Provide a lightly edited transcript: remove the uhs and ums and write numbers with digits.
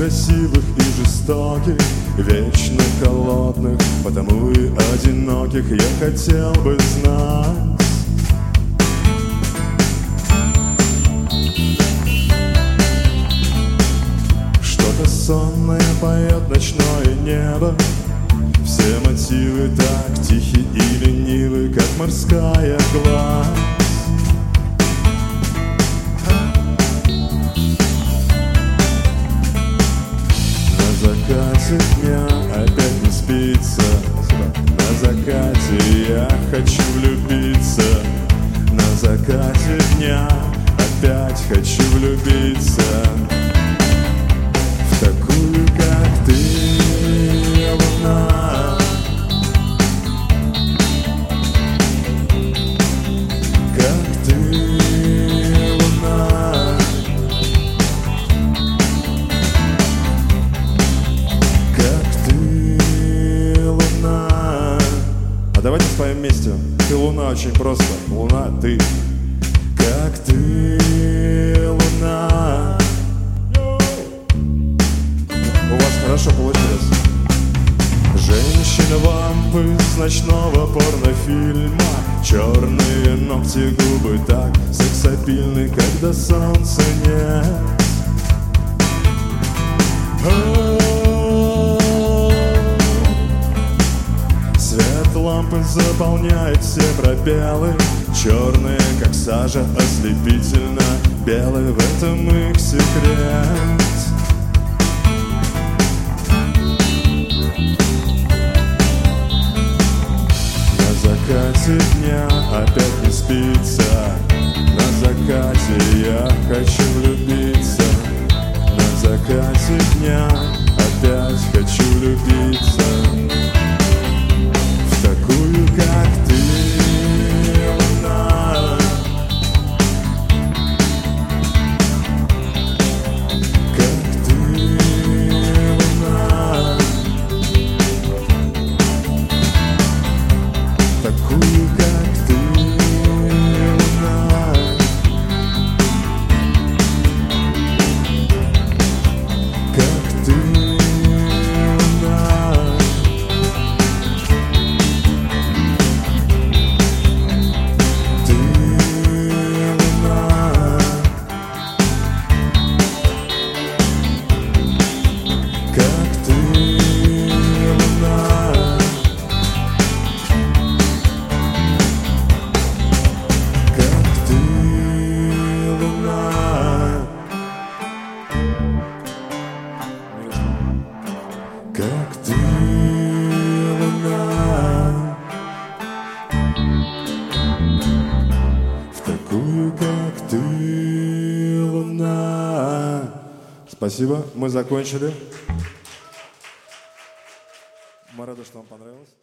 красивых и жестоких, вечно холодных, потому и одиноких я хотел бы знать. Что-то сонное поет ночное небо, все мотивы так тихи и ленивы, как морская гладь. На закате дня опять не спится, на закате я хочу влюбиться, на закате дня опять хочу влюбиться в такую, как ты, луна. Как ты, луна. Как ты, луна. А давайте споем вместе. Ты луна, очень просто. Луна, ты. Как ты, луна. У вас хорошо получилось. Женщина-вампы с ночного порнофильма, черные ногти, губы так сексапильны, когда солнца нет. Свет лампы заполняет все пробелы, черные, как сажа, ослепительно белые, в этом их секрет. На закате дня опять не спится, на закате я хочу влюбиться, на закате дня опять хочу влюбиться в такую, как ты, луна. Как ты, луна. Такую, как ты, луна. Как ты, луна. Ты, луна. Как ты, луна. Как ты, луна. Как ты, луна. В такую, как ты, луна. Спасибо, мы закончили. Мы рады, что вам понравилось.